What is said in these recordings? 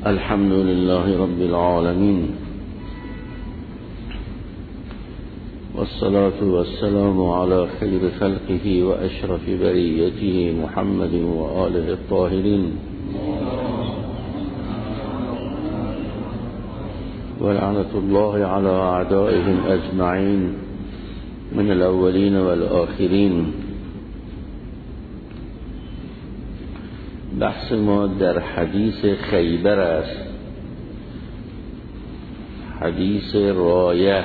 الحمد لله رب العالمين، والصلاة والسلام على خير خلقه وأشرف بريته محمد وآله الطاهرين، ولعنة الله على أعدائهم أجمعين من الأولين والآخرين. بحث ما در حدیث خیبر است، حدیث رایه.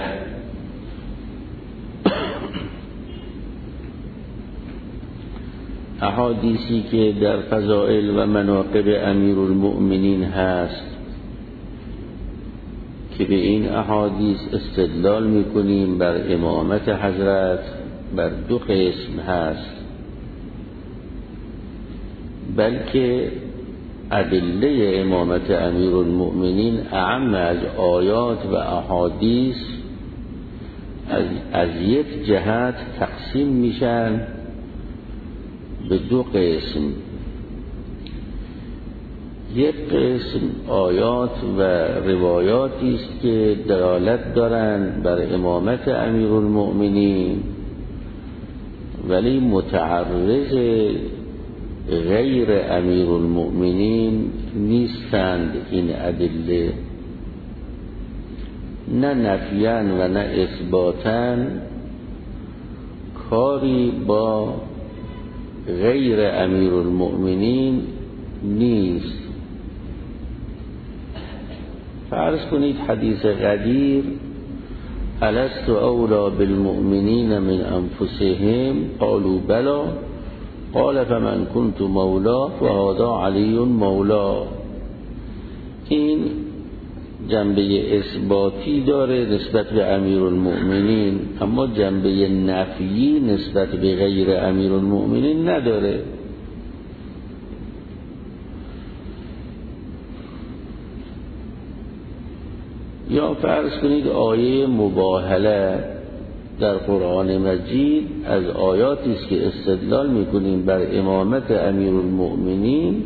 احادیثی که در فضائل و مناقب امیرالمؤمنین هست که به این احادیث استدلال میکنیم بر امامت حضرت بر دو قسم هست، بلکه ادله امامت امیرالمؤمنین اعم از آیات و احادیث از یک جهت تقسیم میشن به دو قسم. یک قسم آیات و روایاتی است که دلالت دارند بر امامت امیرالمؤمنین، ولی متعرض غیر امیرالمؤمنین نیستند. این ادله نه نفیاً و نه اثباتاً کاری با غیر امیرالمؤمنین نیست. فرض کنید حدیث قدیر الست اولی بالمؤمنین من انفسهم قالوا بلی قال فمن كنت مولا فهذا علی مولا. این جنبه اثباتی داره نسبت به امیرالمؤمنین، اما جنبه نفیی نسبت به غیر امیرالمؤمنین نداره. یا فرض کنید آیه مباهله در قرآن مجید از آیاتی است که استدلال میکنیم بر امامت امیرالمؤمنین،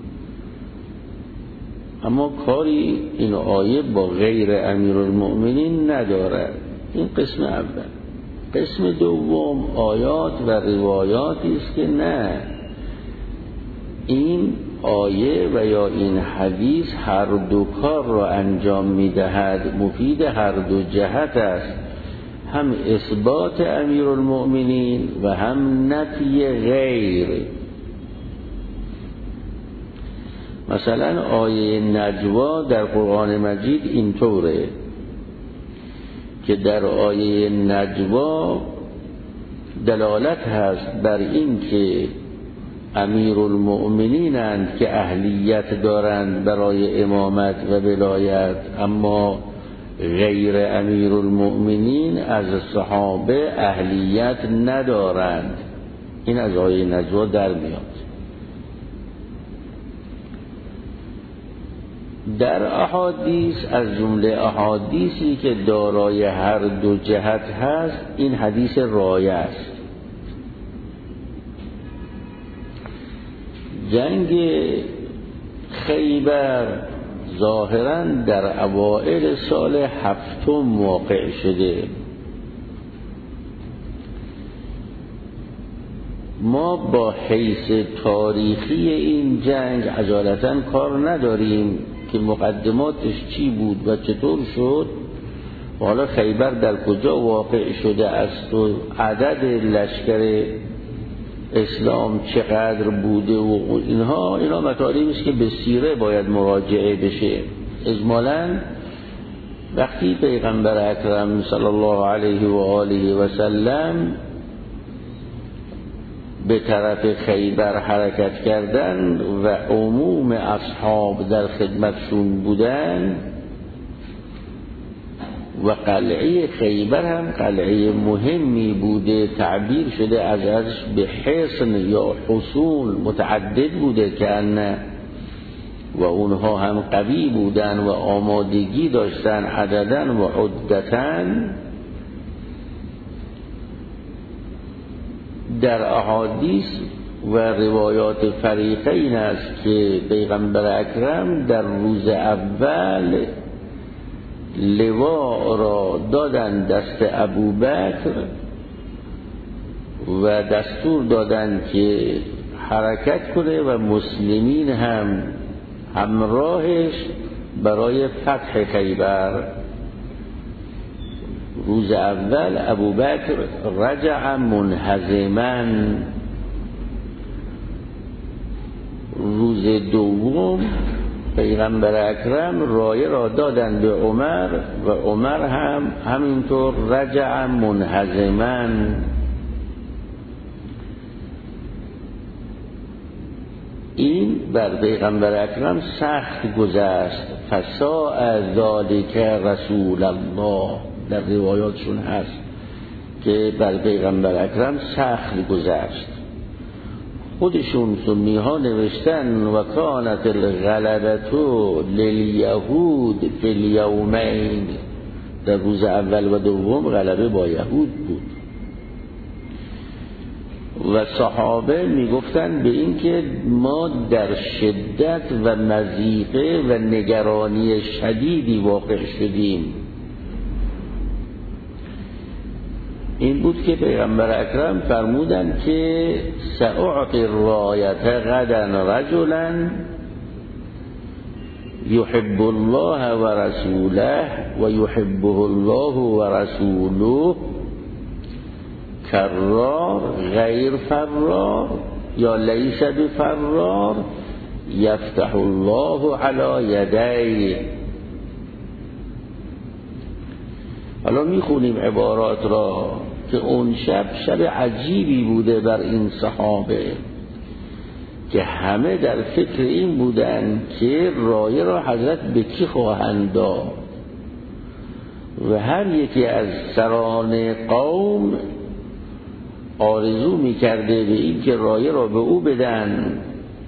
اما کاری این آیه با غیر امیرالمؤمنین ندارد. این قسم اول. قسم دوم آیات و روایاتی است که نه، این آیه و یا این حدیث هر دو کار را انجام میدهد، مفید هر دو جهت است، هم اثبات امیرالمؤمنین و هم نفی غیر. مثلا آیه نجوا در قرآن مجید اینطوره که در آیه نجوا دلالت هست بر این که امیرالمؤمنینند که اهلیت دارند برای امامت و ولایت، اما غیر امیرالمؤمنین از صحابه اهلیت ندارند. این از آیه نجوا در میاد. در احادیث از جمله احادیثی که دارای هر دو جهت هست این حدیث رایه است. جنگ خیبر ظاهراً در اوائل سال 7 واقع شده. ما با حیث تاریخی این جنگ عجالتاً کار نداریم که مقدماتش چی بود و چطور شد، حالا خیبر در کجا واقع شده است و عدد لشکر اسلام چقدر بوده و اینها مطالبی است که به سیره باید مراجعه بشه. اجمالاً وقتی پیغمبر اکرم صلی الله علیه و آله و سلم به طرف خیبر حرکت کردن و عموم اصحاب در خدمتشون بودن و قلعه خیبر هم قلعه مهمی بوده، تعبیر شده ازش به حصن یا حصون متعدد بوده که نه، و اونها هم قوی بودن و آمادگی داشتن عددن و عدتن. در احادیث و روایات فریقین است که پیغمبر اکرم در روز اول لوا را دادن دست ابوبکر و دستور دادن که حرکت کنه و مسلمین هم همراهش برای فتح خیبر. روز اول ابوبکر رجع منهزما، روز دوم پیغمبر اکرم رایه را دادن به عمر و عمر هم همینطور رجع منهزما. این بر پیغمبر اکرم سخت گذشت. فساء ذالک رسول الله، در روایاتشون هست که بر پیغمبر اکرم سخت گذشت. خودشون سنی ها نوشتن و کانت الغلبة للیهود فی الیومین، در روز اول و دوم غلبه با یهود بود. و صحابه میگفتن به این که ما در شدت و مضیقه و نگرانی شدیدی واقع شدیم. این بود که پیغمبر اکرم فرمودن که سأعطی الرایت غدا رجلا یحب الله و رسوله و یحبه الله و رسوله کرار غیر فرار یا لیس بفرار یفتح الله علی یدیه. حالا میخونیم عبارات را که اون شب عجیبی بوده بر این صحابه که همه در فکر این بودن که رایه را حضرت به کی خواهند داد و هر یکی از سران قوم آرزو میکرده به این که رایه را به او بدن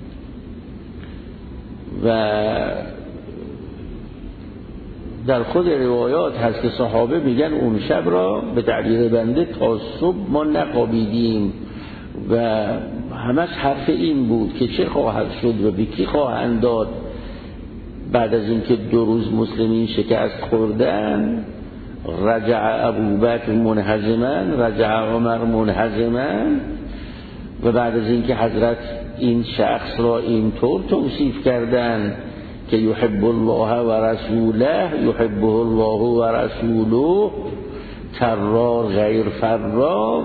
و در خود روایات هست که صحابه میگن اون شب را به تعبیر بنده تا صبح ما نخوابیدیم و همش حرف این بود که چه خواهد شد و به کی خواهند داد. بعد از اینکه 2 روز مسلمین شکست خوردن رجع ابوبکر منهزما، رجع عمر منهزما، و بعد از اینکه حضرت این شخص را اینطور توصیف کردن که یحب الله و رسوله یحبه الله و رسوله کرار غیر فرار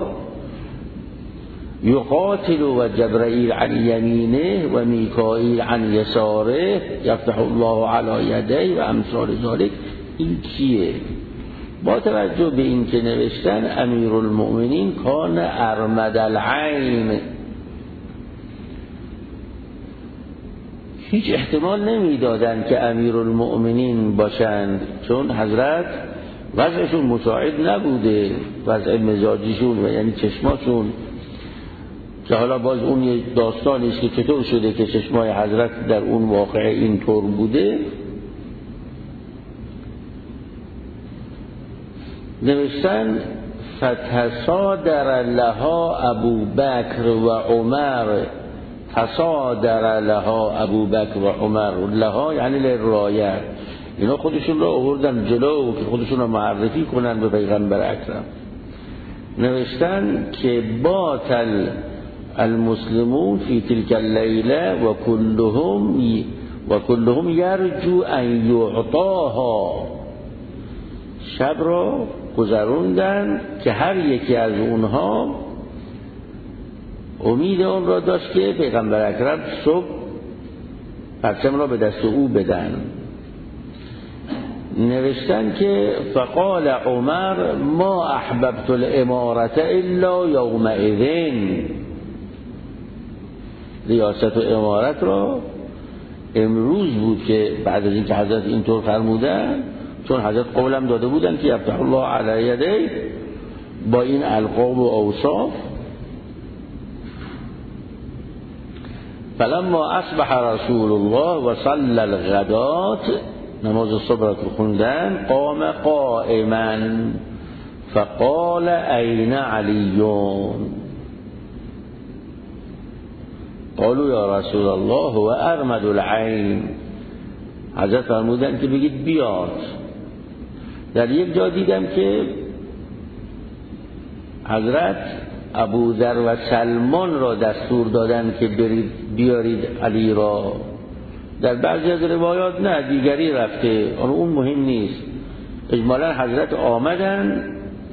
یقاتل و جبرائیل عن یمینه و میکائیل عن یساره یفتح الله علی یدیه و امثال ذلک. این کیه؟ با توجه به این که نوشتن امیرالمؤمنین کان ارمد العین، هیچ احتمال نمیدادن که امیرالمؤمنین باشند، چون حضرت وضعشون مساعد نبوده، وضع مزاجیشون و یعنی چشماشون، که حالا باز اون یه داستانیست که چطور شده که چشمای حضرت در اون واقعه اینطور بوده. نوشتن فتصادر لها ابو بکر و عمر، تصادر لها ابو بکر و عمر، لها یعنی للرایه، اینا خودشون را آوردن جلو که خودشون را معرفی کنن به پیغمبر اکرم. نوشتن که باطل المسلمون فی تلک اللیله و کلهم یرجو ان یعطاها، شب را گذروندن که هر یکی از اونها امید اون را داشت که پیغمبر اکرم صبح پرچم را به دست او بدن. نوشتن که فقال عمر ما احببت الامارة الا یومئذ، ریاست و امارت را امروز بود که بعد از اینکه حضرت اینطور فرمودن، چون حضرت قولم داده بودن که یفتح الله علی یدیه با این القاب و اوصاف. فلما اصبح رسول الله و صلی الغدات، نماز صبح را که خوندن، قام قائما فقال این علیون، قالوا یا رسول الله و ارمد العین، حضرت فرمودن که بگید بیاد. در یک جا دیدم که حضرت ابوذر و سلمان را دستور دادن که برید بیارید علی را. در بعضی از روایات نه، دیگری رفته، اون مهم نیست. اجمالا حضرت آمدن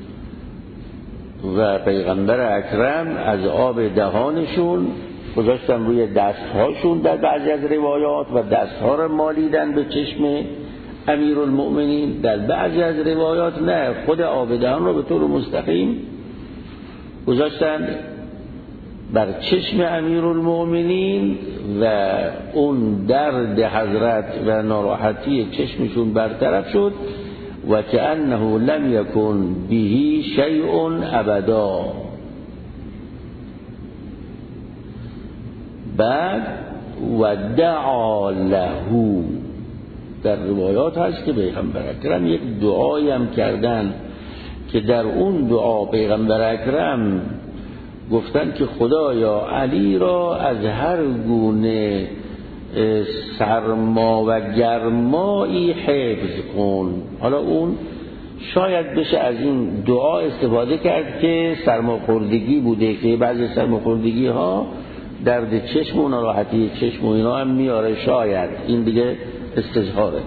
و پیغمبر اکرم از آب دهانشون گذاشتن روی دستهاشون در بعضی از روایات و دستها را مالیدن به چشم امیرالمؤمنین. در بعضی از روایات نه، خود آب دهان را به طور مستقیم گذاشتن بر چشم امیرالمؤمنین و اون درد حضرت و ناراحتی چشمشون برطرف شد و کأنه لم یکن به شیء ابدا. بعد و دعا له، در روایات هست که پیغمبر اکرم یک دعایی هم کردن که در اون دعا پیغمبر اکرم گفتن که خدایا علی را از هر گونه سرما و گرمایی حفظ کن. حالا اون شاید بشه از این دعا استفاده کرد که سرماخوردگی بوده، که بعضی سرماخوردگی ها درد چشم و ناراحتی چشم و اینا هم میاره، شاید این دیگه استظهاره.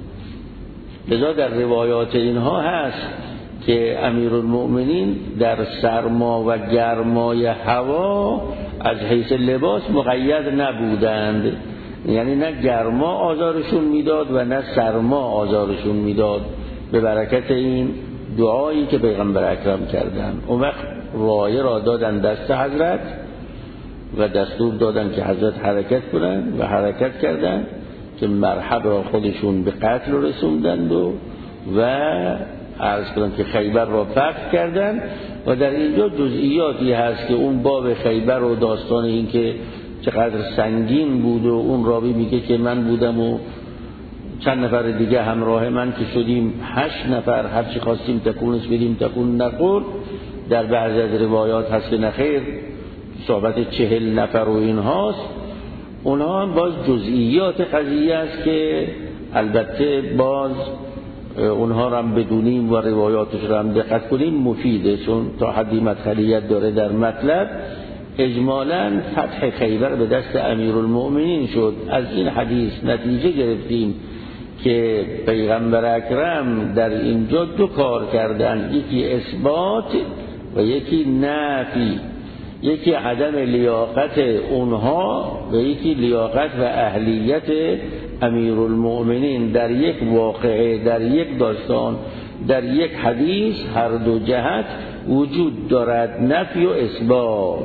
لذا در روایات اینها هست که امیرالمؤمنین در سرما و گرمای هوا از حیث لباس مقید نبودند، یعنی نه گرما آزارشون میداد و نه سرما آزارشون میداد به برکت این دعایی که پیغمبر اکرم کردن. اون وقت رایه را دادن دست حضرت و دستور دادن که حضرت حرکت کنن و حرکت کردن که مرحب را خودشون به قتل رسوندند و عرض کنن که خیبر را فتح کردن. و در اینجا جزئیاتی هست که اون باب خیبر و داستان این که چقدر سنگین بود و اون راوی میگه که من بودم و چند نفر دیگه همراه من که شدیم 8 نفر، هرچی خواستیم تکونش بدیم تکون نخورد. در بعضی از روایات هست که نخیر صحبت 40 نفر و این هاست. اونها هم باز جزئیات قضیه است که البته باز اونها را هم بدونیم و روایاتش را هم دقت کنیم مفیده، چون تا حدی مدخلیت داره در مطلب. اجمالاً فتح خیبر به دست امیرالمؤمنین شد. از این حدیث نتیجه گرفتیم که پیغمبر اکرم در اینجا 2 کار کردن، یکی اثبات و یکی نفی، یکی عدم لیاقت اونها و یکی لیاقت و اهلیت امیرالمؤمنین در یک واقعه، در یک داستان، در یک حدیث. هر دو جهت وجود دارد، نفی و اثبات،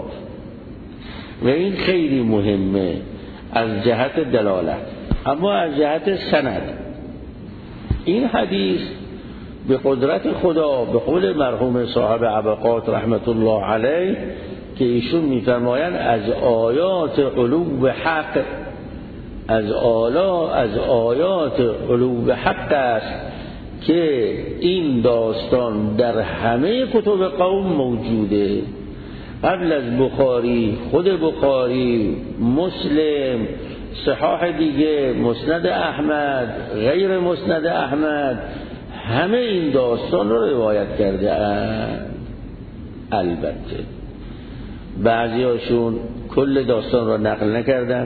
و این خیلی مهمه از جهت دلالت. اما از جهت سند این حدیث به قدرت خدا، به قول مرحوم صاحب عبقات رحمت الله علیه که ایشون میفرمایند از آیات علو حق، از آیات علو حق است که این داستان در همه کتب قوم موجوده، قبل از بخاری، خود بخاری، مسلم، صحاح دیگه، مسند احمد، غیر مسند احمد، همه این داستان رو روایت کرده اند. البته بعضی هاشون کل داستان رو نقل نکردن،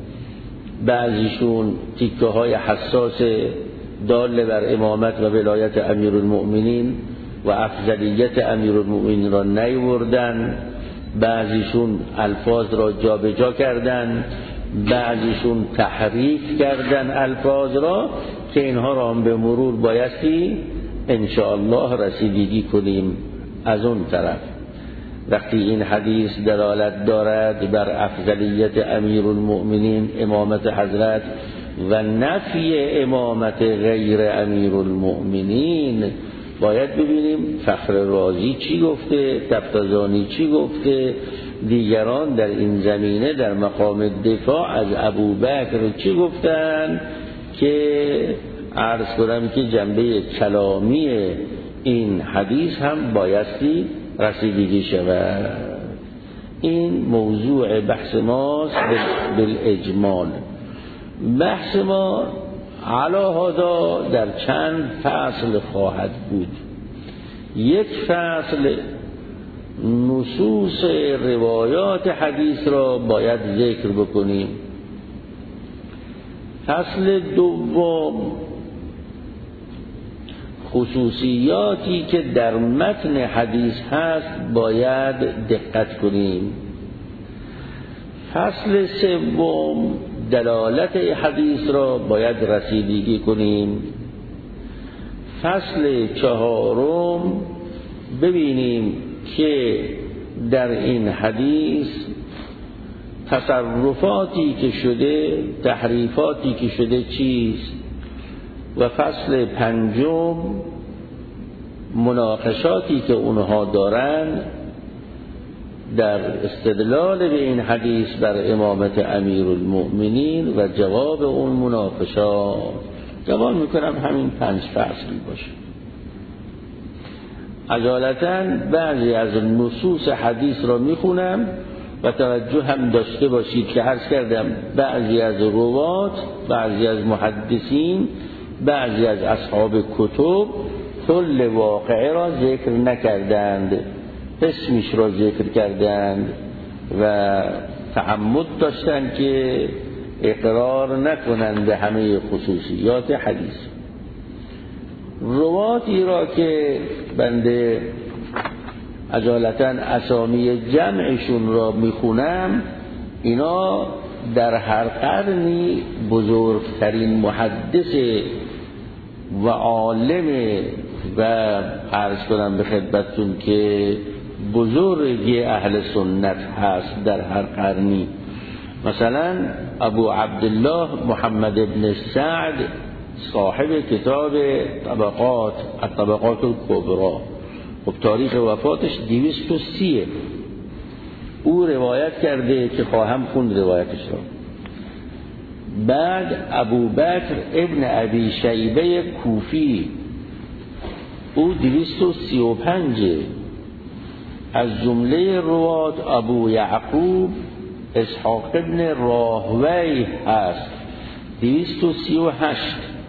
بعضیشون تیکه های حساس دال بر امامت و ولایت امیرالمؤمنین و افضلیت امیرالمؤمنین را نیوردن، بعضیشون الفاظ را جابجا کردن، بعضیشون تحریف کردن الفاظ را، که اینها را هم به مرور بایستی انشاءالله رسیدگی کنیم. از اون طرف وقتی این حدیث دلالت دارد بر افضلیت امیرالمؤمنین، امامت حضرت، و نفی امامت غیر امیرالمؤمنین، باید ببینیم فخر رازی چی گفته، تفتزانی چی گفته، دیگران در این زمینه در مقام دفاع از ابوبکر چی گفتن، که عرض کنم که جنبه کلامی این حدیث هم بایستی رسیدگی شود. این موضوع بحث ماست بالاجمال. بحث ما علی هذا در چند فصل خواهد بود. یک فصل نصوص روایات حدیث را باید ذکر بکنیم. فصل دوم خصوصیاتی که در متن حدیث هست باید دقت کنیم. فصل سوم دلالت حدیث را باید رسیدگی کنیم. فصل چهارم ببینیم که در این حدیث تصرفاتی که شده، تحریفاتی که شده چیست. و فصل پنجم مناقشاتی که اونها دارند در استدلال به این حدیث بر امامت امیرالمؤمنین و جواب اون مناقشات. جواب میکنم همین 5 فصل باشه. عجالتاً بعضی از نصوص حدیث را میخونم و توجه هم داشته باشید که عرض کردم بعضی از روات، بعضی از محدثین، بعضی از اصحاب کتب کل واقعه را ذکر نکردند، اسمش را ذکر کردند و تعمد داشتند که اقرار نکنند به همه خصوصیات حدیث. رواتی را که بنده عجالتاً اسامی جمعشون را میخونم، اینا در هر قرنی بزرگترین محدث و عالم و عرض کنم به خدمتتون که بزرگ اهل سنت هست در هر قرنی. مثلا ابو عبدالله محمد بن سعد صاحب کتاب الطبقات الکبری، خب تاریخ وفاتش 230، او روایت کرده که خواهم خوند روایتش را. بعد ابو بکر ابن ابی شیبه کوفی، او 235، از جمله روات ابو یعقوب اسحاق ابن راهوی هست 238.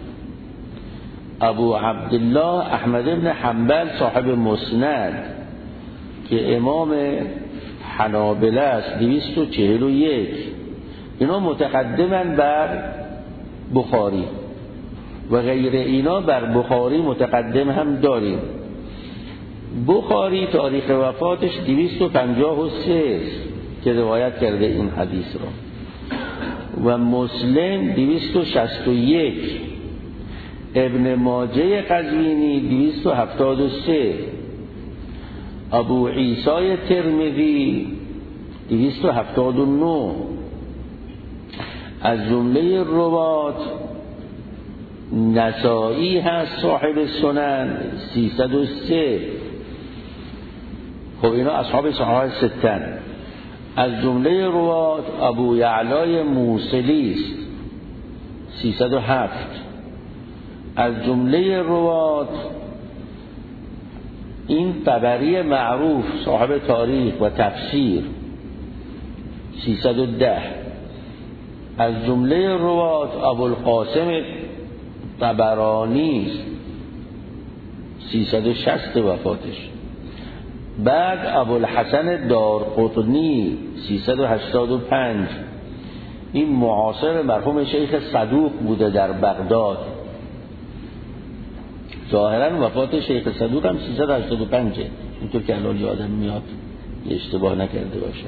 ابو عبدالله احمد ابن حنبل صاحب مسند که امام حنابله است 241. اینا متقدمن بر بخاری و غیر اینا بر بخاری متقدم هم داریم. بخاری تاریخ وفاتش 253 که روایت کرده این حدیث را، و مسلم 261، ابن ماجه قزوینی 273، ابو عیسی ترمذی 279. از جمله روات نسائی هست صاحب سنن 303. خب اینا اصحاب صحاح ستن. از جمله روات ابو یعلای موصلی است 307. از جمله روات این طبری معروف صاحب تاریخ و تفسیر 310. از جمله روات ابوالقاسم طبرانی 360 وفاتش. بعد ابوالحسن دارقطنی 385، این معاصر مرحوم شیخ صدوق بوده در بغداد. ظاهرا وفات شیخ صدوق هم 385، اینطور که الان یادم میاد اشتباه نکرده باشه.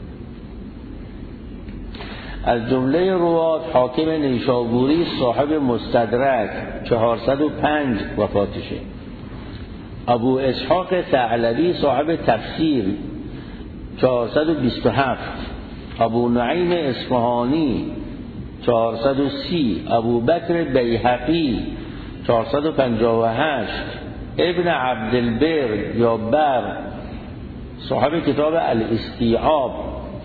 از جمله روات حاکم نیشابوری صاحب مستدرک 405 وفاتشه. ابو اسحاق ثعلبی صاحب تفسیر 427. ابو نعیم اصفهانی 430. ابو بکر بیهقی 458. ابن عبدالبر یا بر صاحب کتاب الاستیعاب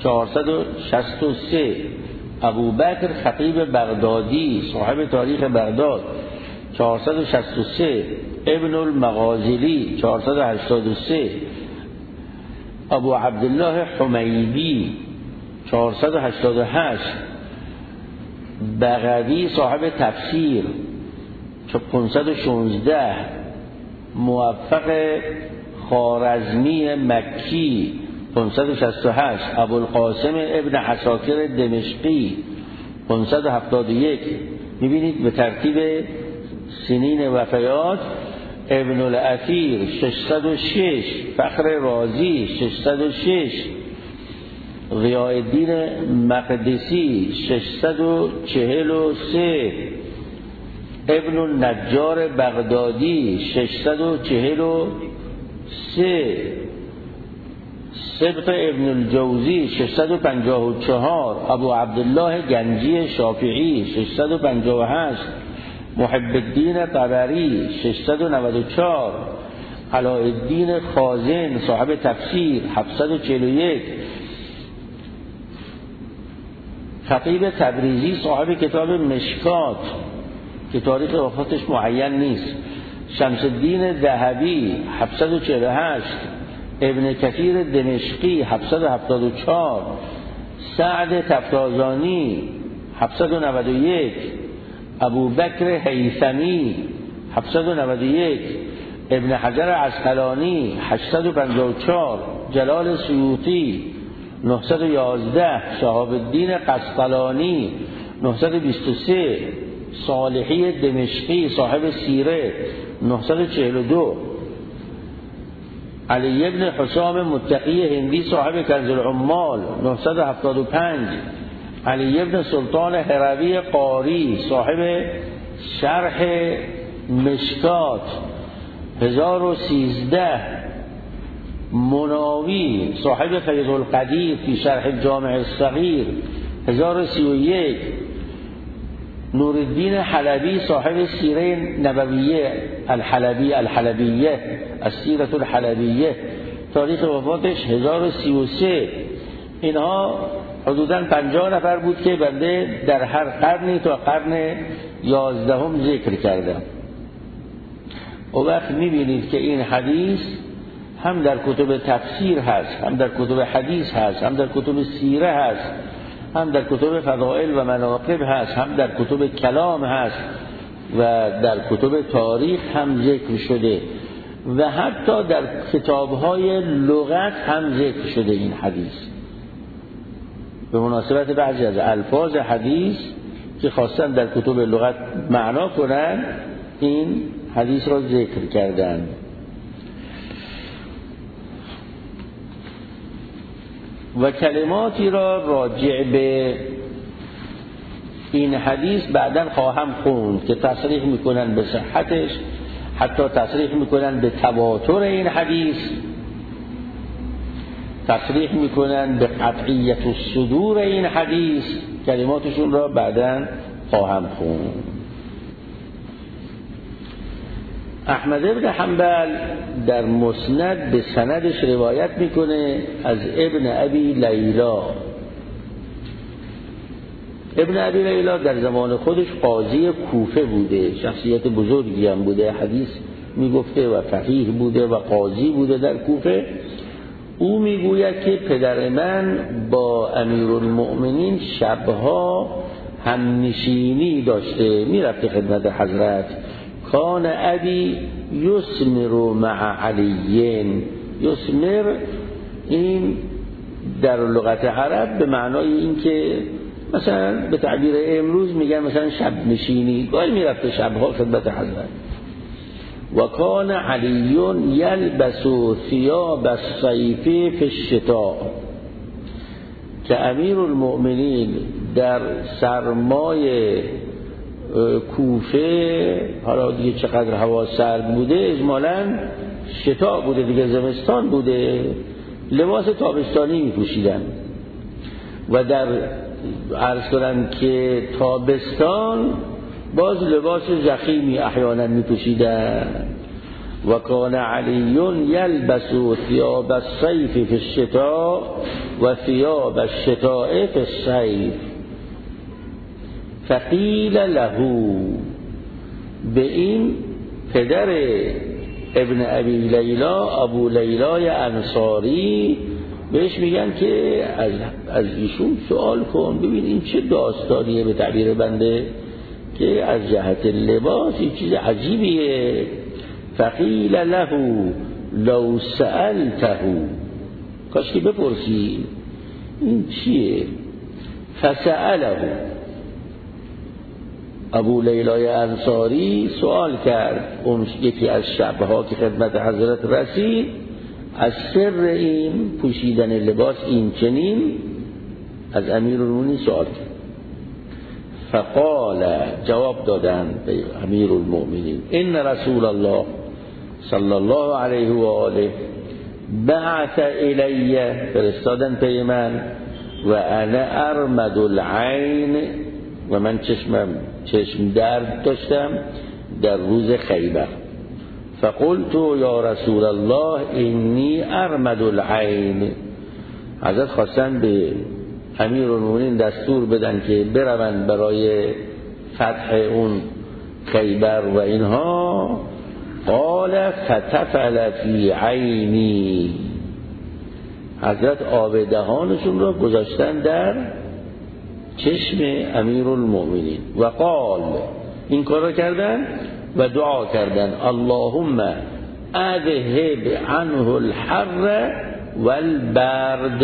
463. ابو بکر خطیب بغدادی صاحب تاریخ بغداد 463. ابن المغازلی 483. ابو عبدالله حمیدی 488، بغوی صاحب تفسیر 516، موفق خوارزمی مکی 568، ابوالقاسم ابن عساکر دمشقی 571. میبینید به ترتیب سنین وفیات: ابن الاثیر 606، فخر رازی 606، ضیاء الدین مقدسی 643، ابن النجار بغدادی 643، سبط ابن الجوزی 654، ابو عبدالله گنجی شافعی 658، محب الدین طبری 694، علاءالدین خازن صاحب تفسیر 741، خطیب تبریزی صاحب کتاب مشکات که تاریخ وفاتش معین نیست، شمس الدین ذهبی 748، ابن کثیر دمشقی 774، سعد تفتازانی 791، ابو بکر هیثمی 791، ابن حجر عسقلانی 854، جلال سیوطی 911، شهاب الدین قسطلانی 923، صالحی دمشقی صاحب سیره 942، علی ابن حسام متقی هندی صاحب کنز العمال 975، علی ابن سلطان هروی قاری صاحب شرح مشکات 1013، مناوی صاحب فیض القدیر فی شرح جامع الصغیر 1031، نورالدین حلبی صاحب سیره نبویه الحلبیه السیرة الحلبیه، تاریخ وفاتش 1033. اینها حدوداً 50 نفر بود که بنده در هر قرنی تا قرن 11 ذکر کردم. و وقت میبینید که این حدیث هم در کتب تفسیر هست، هم در کتب حدیث هست، هم در کتب سیره هست، هم در کتب فضائل و مناقب هست، هم در کتب کلام هست و در کتب تاریخ هم ذکر شده و حتی در کتاب‌های لغت هم ذکر شده. این حدیث به مناسبت بعضی از الفاظ حدیث که خواستن در کتب لغت معنا کنن این حدیث را ذکر کردن. و کلماتی را راجع به این حدیث بعداً خواهم خوند که تصریح میکنن به صحتش، حتی تصریح میکنن به تواتر این حدیث، تصریح میکنن به قطعیت الصدور این حدیث. کلماتشون را بعداً خواهم خوند. احمد ابن حنبل در مسند به سندش روایت میکنه از ابن ابی لیلا. ابن ابی لیلا در زمان خودش قاضی کوفه بوده، شخصیت بزرگی هم بوده، حدیث میگفته و فقیه بوده و قاضی بوده در کوفه. او میگوید که پدر من با امیرالمؤمنین شبها همنشینی داشته، میرفته خدمت حضرت. کان ابی یسمر مع علیین. یسمر این در لغت عرب به معنای این که مثلا به تعبیر امروز میگن مثلا شب نشینی، گاهی میرفته شبها خدمت حضرت. و کان علیون یلبس ثیاب الصیف فی الشتاء، که امیرالمؤمنین در سرمای کوفه، حالا دیگه چقدر هوا سرد بوده، اجمالاً شتاء بوده دیگه، زمستان بوده، لباس تابستانی میپوشیدن. و در عرض کنم که تابستان باز لباس ضخیمی احیانا میپوشیدن. و کان علیون یلبس ثیاب الصیف فی الشتاء و ثیاب الشتاء فی الصیف. فقیل له، به این پدر ابن ابی لیلا، ابو لیلای انصاری بهش میگن که از ایشون سوال کن ببین این چه داستانیه به تعبیر بنده که از جهت لباس این چیز عجیبیه. فقیل له لو سألته، کاش که بپرسی این چیه. فسأله، ابو لیلای انصاری سوال کرد اون یکی از شبها که خدمت حضرت رسید از سر این پوشیدن لباس این چنین از امیرالمومنین سوال کرد. فقال، جواب دادن به امیرالمومنین، ان رسول الله صلی الله علیه و آله بعث الی، فرستادن پی من، و انا ارمد العین، و من چشم درد داشتم در روز خیبر. فقلت یا رسول الله انی ارمد العین، حضرت خواستن به امیرالمومنین دستور بدن که بروند برای فتح اون خیبر و اینها. قال فتفل فی عینی، حضرت آب دهانشون رو گذاشتن در چشم امیرالمومنین و قال، این کار رو کردن و دعا کردن اللهم اذهب عنه الحر والبرد،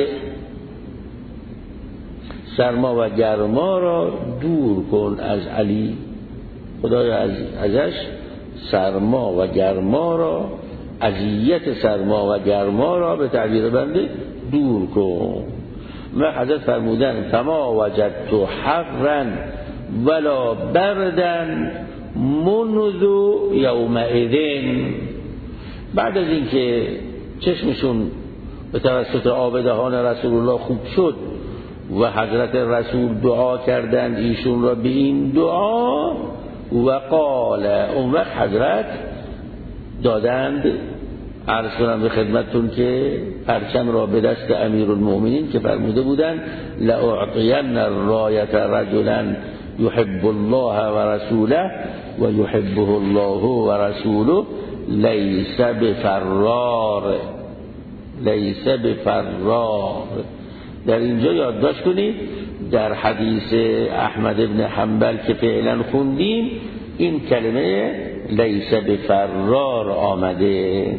سرما و گرما را دور کن از علی، خدایا ازش سرما و گرما را، اذیت سرما و گرما را به تعبیر بنده دور کن. و حضرت فرمودن فما وجدت حرا ولا بردا منذ یومئذ، بعد از اینکه چشمشون به توسط آب دهان رسول الله خوب شد و حضرت رسول دعا کردند ایشون را به این دعا، و قال، اون وقت حضرت دادند، عرض کنم به خدمتتون که پرچم را به دست امیرالمومنین که فرموده بودند لأعطین الرایت رجلا یحب الله و رسوله و یحبه الله و رسوله لیس بفرار، لیس بفرار. در اینجا یادداشت کنید در حدیث احمد ابن حنبل که فعلا خوندیم این کلمه لیس بفرار آمده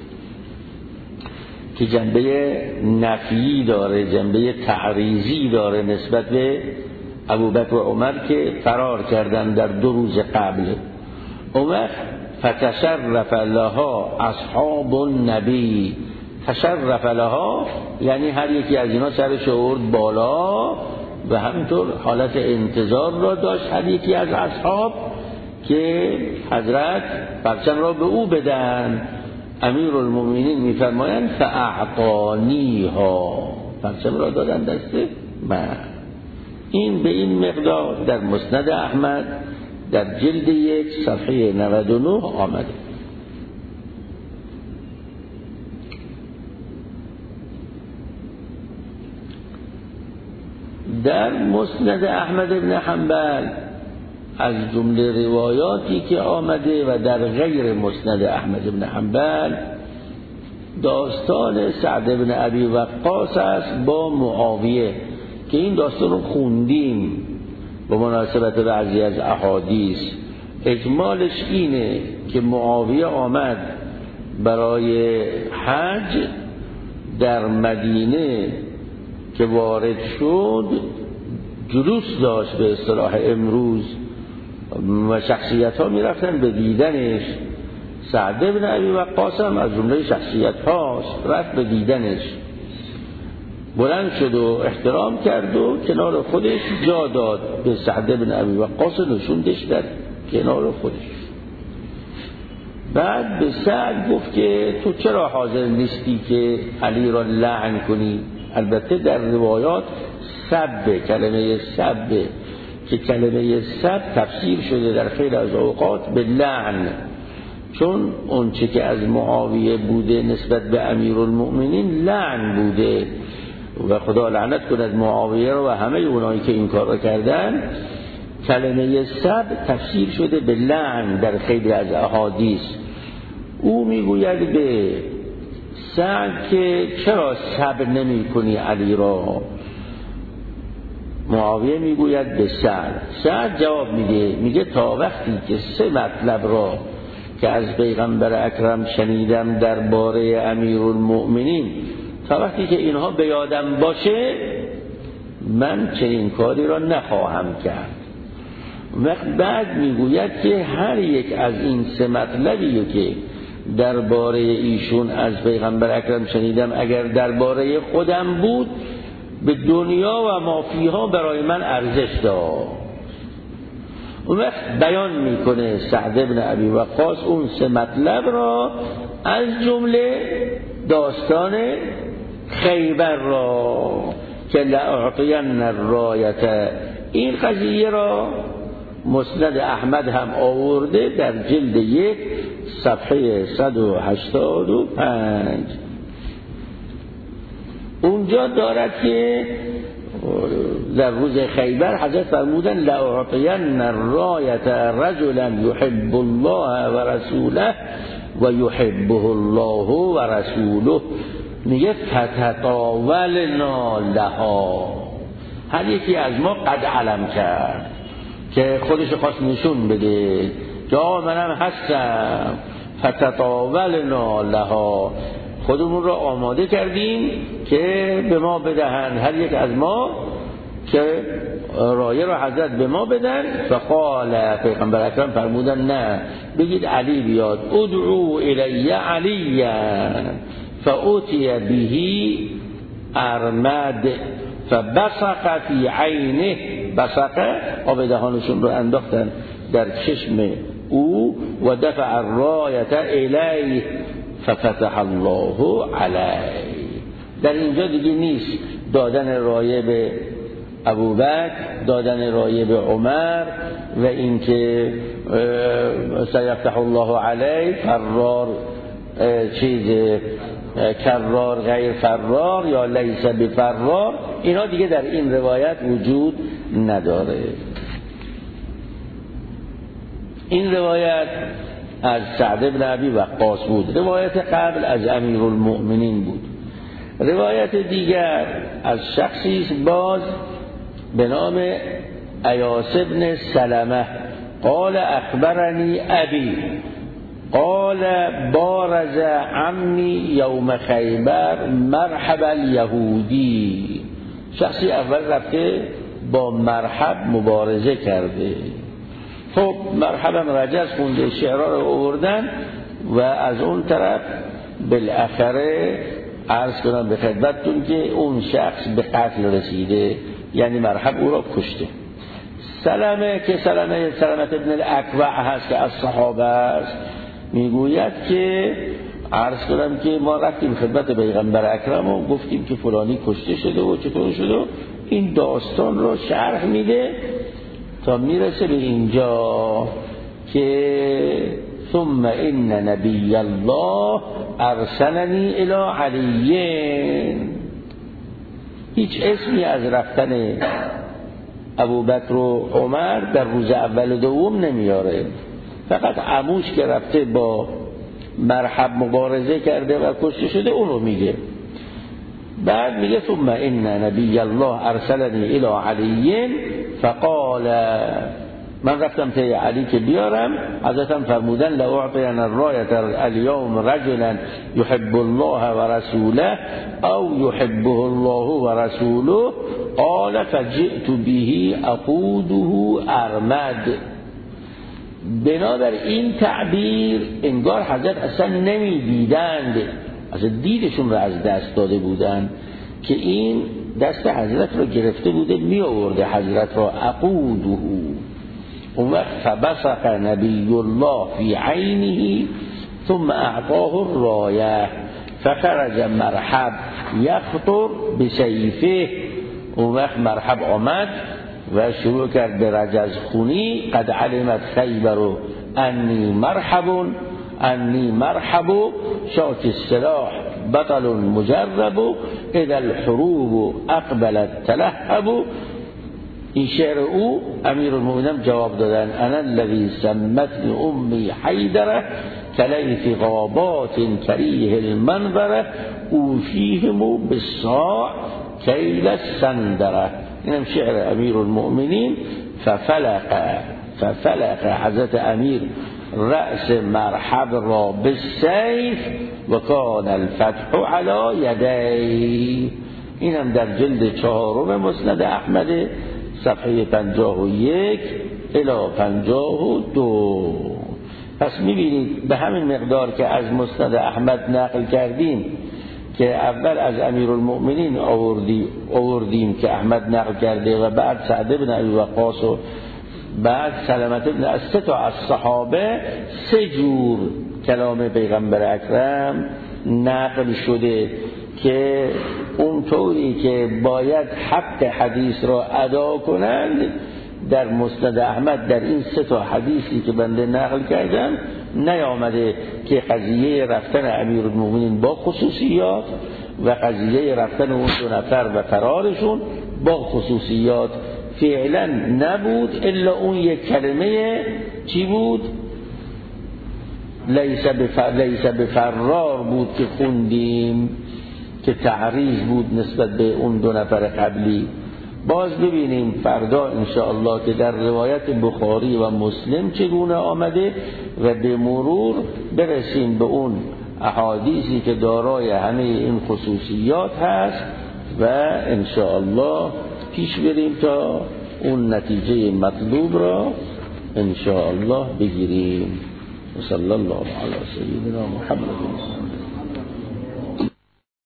که جنبه نفی داره، جنبه تعریضی داره نسبت به ابوبکر و عمر که فرار کردن در 2 روز قبل. عمر فتشرف لها اصحاب النبی، تشرف لها یعنی هر یکی از اینا سرش آورد بالا و همینطور حالت انتظار را داشت هر یکی از اصحاب که حضرت پرچم را به او بدن. امیرالمومنین میفرمایند فاعطانیها، پرچم را دادن دست من. این به این مقدار در مسند احمد در جلد 1 صفحه 99 آمده. در مسند احمد بن حنبل از جمله روایاتی که آمده و در غیر مسند احمد بن حنبل داستان سعد بن ابی وقاص است با معاویه که این داستان رو خوندیم به مناسبت بعضی از احادیث. اجمالش اینه که معاویه آمد برای حج، در مدینه که وارد شد جلوس داشت به اصطلاح امروز و شخصیت ها می رفتن به دیدنش. سعد بن ابی وقاص هم از جمله شخصیت هاست، رفت به دیدنش، بلند شد و احترام کرد و کنار خودش جا داد به سعد بن ابی وقاص، نشوندش در کنار خودش. بعد به سعد گفت که تو چرا حاضر نیستی که علی را لعن کنی؟ البته در روایات سب، کلمه سب که کلمه سب تفسیر شده در خیلی از اوقات به لعن، چون اون چه که از معاویه بوده نسبت به امیرالمؤمنین لعن بوده و خدا لعنت کند معاویه رو و همه اونایی که این کار رو کردن. کلمه سب تفسیر شده به لعن در خیلی از احادیث. او میگوید به سعد که چرا صبر نمی کنی علی را؟ معاویه میگوید به سعد جواب میگه تا وقتی که 3 مطلب را که از پیغمبر اکرم شنیدم درباره امیرالمؤمنین، تا وقتی که اینها به یادم باشه من چنین کاری را نخواهم کرد. وقت بعد میگوید که هر یک از این 3 مطلبی که درباره ایشون از پیغمبر اکرم شنیدم اگر درباره خودم بود به دنیا و ما فیها برای من ارزش داشت. اون وقت بیان میکنه سعد بن ابی وقاص اون 3 مطلب را، از جمله داستان خیبر را که لأعطین الرایت. این قضیه را مسند احمد هم آورده در جلد 1 صفحه 185. اونجا دارد که در روز خیبر حضرت فرمودن لأعطین الرایت رجلا یحب الله و رسوله و یحبه الله و رسوله. میگه فتطاولنا لها، هر یکی از ما قد علم کرد که خودش خواست نشون بده که منم هستم. فتطاولنا لها، خودمون را آماده کردیم که به ما بدهن، هر یک از ما که رایه را حضرت به ما بدن. فقال پیغمبر اکرم فرمودن نه، بگید علی بیاد. ادعو الی علی فاوتی به ارمد فبصق فی عینه. بصق، آب دهانشون رو انداختن در چشم او و دفع الرایت الیه ففتح الله علیه. در اینجا دیگه نیست دادن رایه به ابوبکر، دادن رایه به عمر و اینکه سیفتح الله علیه فرار چیز کرار غیر فرار یا لیس بفرار، اینا دیگه در این روایت وجود نداره. این روایت از سعد بن ابی وقاص بود، روایت قبل از امیرالمؤمنین بود. روایت دیگر از شخصی باز به نام ایاس بن سلمه قال اخبرنی ابی قال بارز عمی یوم خیبر مرحب الیهودی. شخصی اول رفته با مرحب مبارزه کرده. خب مرحبا رجز خونده، شعرها رو آوردن و از اون طرف بالاخره عرض کنم به خدمتتون که اون شخص به قتل رسیده، یعنی مرحب او را کشته. سلمه که سلمه ابن الاکوع هست که از صحابه است، میگوید که عرض کنم که ما رفتیم خدمت پیغمبر اکرم و گفتیم که فلانی کشته شده و چطور شده، این داستان رو شرح میده تا میرسه به اینجا که ثم ان نبی الله ارسلنی الی علی. هیچ اسمی از رفتن ابوبکر و عمر در روز اول و دوم نمیاره، فقط عموش که رفته با مرحب مبارزه کرده و کشته شده اون رو میگه. بعد میگه ثم ان نبی الله ارسلنی الی علی فقال، من رفتم پی علی که بیارم، حضرتم فرمودن لأعطین الرایت اليوم رجلا یحب الله و رسوله او یحبه الله و رسوله قال فجئت به اقوده ارمد. بنابر این تعبیر انگار حضرت اصلا نمیدیدند، اصلا دیدشون رو از دست داده بودند که این دست حضرت رو گرفته بوده می آورده حضرت را اقوده. اون وقت فبصق نبی الله فی عینه ثم اعطاه الرایه فخرج مرحب یخطر بسیفه. اون وقت مرحب آمد و شروع کرد به رجز خونی. قد علمت خیبر انی مرحب شاک السلاح بطل مجرب اذا الحروب اقبلت تلهب این شعر او امیرالمؤمنین جواب دادن: انا الذی سمتنی امی حیدره کلیت غابات کریه المنبره اوفیهم بالصاع کیل السندره. اینم شعر امیرالمؤمنین. ففلق حضرت امیر رأس مرحب را بالسیف و کان الفتح علی یدی. اینم در جلد 4 مسند احمد صفحه 51 الی 52. پس میبینید به همین مقدار که از مسند احمد نقل کردیم که اول از امیرالمؤمنین آوردیم که احمد نقل کرده و بعد سعد بن ابی وقاص و بعد سلمة بن از 3 تا از صحابه 3 جور کلام پیغمبر اکرم نقل شده که اونطوری که باید حق حدیث را ادا کنند در مسند احمد در این 3 تا حدیثی که بنده نقل کردم نیامده که قضیه رفتن امیرالمؤمنین با خصوصیات و قضیه رفتن اون 2 نفر و فرارشون با خصوصیات فعلا نبود الا اون یک کلمه چی بود؟ لیس بفرار بود که خوندیم که تعریض بود نسبت به اون 2 نفر قبلی. باز ببینیم فردا انشاءالله که در روایت بخاری و مسلم چگونه آمده و به مرور برسیم به اون احادیثی که دارای همه این خصوصیات هست و انشاءالله پیش بریم تا اون نتیجه مطلوب را انشاءالله بگیریم. و صلی الله علی سیدنا محمد.